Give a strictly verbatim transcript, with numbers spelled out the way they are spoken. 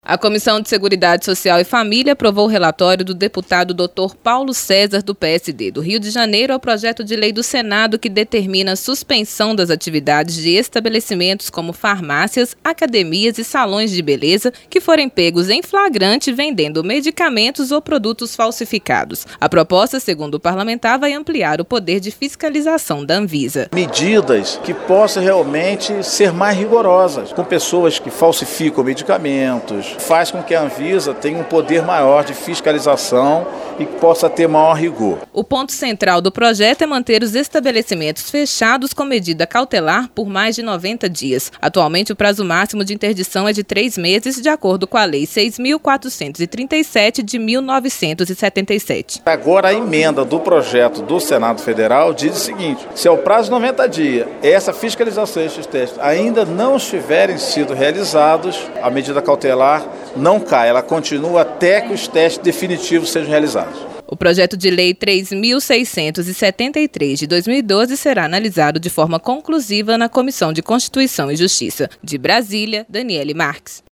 A Comissão de Seguridade Social e Família aprovou o relatório do deputado doutor Paulo César, do P S D do Rio de Janeiro, ao projeto de lei do Senado que determina a suspensão das atividades de estabelecimentos como farmácias, academias e salões de beleza que forem pegos em flagrante vendendo medicamentos ou produtos falsificados. A proposta, segundo o parlamentar, vai ampliar o poder de fiscalização da Anvisa. Medidas que possam realmente ser mais rigorosas com pessoas que falsificam medicamentos, faz com que a Anvisa tenha um poder maior de fiscalização e possa ter maior rigor. O ponto central do projeto é manter os estabelecimentos fechados com medida cautelar por mais de noventa dias. Atualmente, o prazo máximo de interdição é de três meses, de acordo com a Lei seis mil quatrocentos e trinta e sete de mil novecentos e setenta e sete. Agora, a emenda do projeto do Senado Federal diz o seguinte: se ao prazo de noventa dias essa fiscalização e esses testes ainda não estiverem sido realizados, a medida cautelar não cai, ela continua até que os testes definitivos sejam realizados. O projeto de lei três mil seiscentos e setenta e três de dois mil e doze será analisado de forma conclusiva na Comissão de Constituição e Justiça. De Brasília, Daniele Marques.